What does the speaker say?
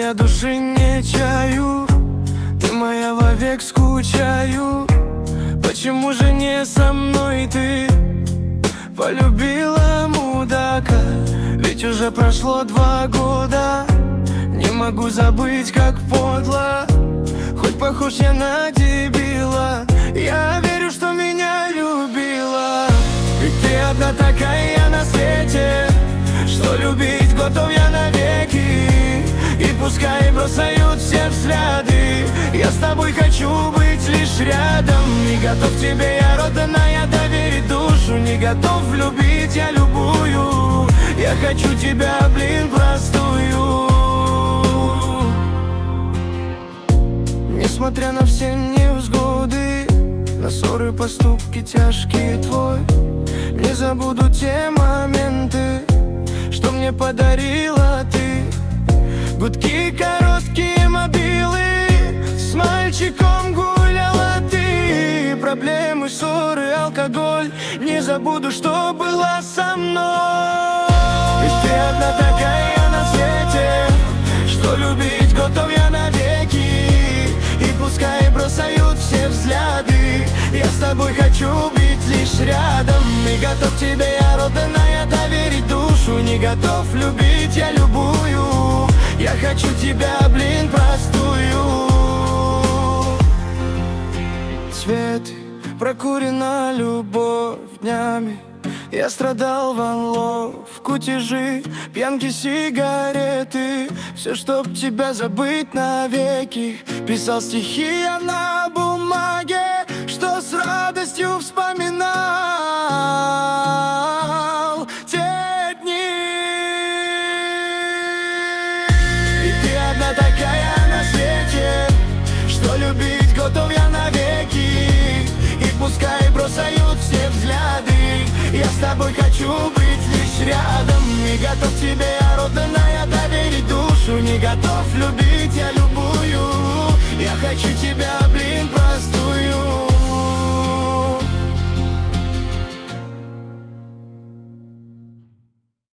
я души не чаю, ты моя вовек, скучаю. Почему же не со мной ты полюбила мудака? Ведь уже прошло 2 года. Не могу забыть, как подло, хоть похож я на дебила. Я верю, что меня любила, ведь ты одна такая на свете, что любить готов я навеки. И пускай бросают все взгляды, я с тобой хочу быть лишь рядом. Не готов тебе я, родная, доверить душу, не готов любить я любую. Я хочу тебя, блин, простую. Несмотря на все невзгоды, на ссоры, поступки тяжкие твой, не забуду те моменты, что мне подарила ты. Гудки, короткие мобилы, с мальчиком гуляла ты. Проблемы, ссоры, алкоголь, не забуду, что была со мной. Ведь ты одна такая на свете, что любить готов я навеки. И пускай бросают все взгляды, я с тобой хочу быть лишь рядом. И готов тебе я, родная, доверить душу, не готов любить я любую. Я хочу тебя, блин, простую. Цветы, прокурена любовь днями. Я страдал ван лов, кутежи, пьянки, сигареты. Все, чтоб тебя забыть навеки. Писал стихи я на бумаге, что с радостью вспоминал те дни. И ты одна такая на свете, что любить готов я навеки. И пускай бросают все взгляды, я с тобой хочу быть лишь рядом. Не готов тебе я, родная, доверить душу, не готов любить я любовь.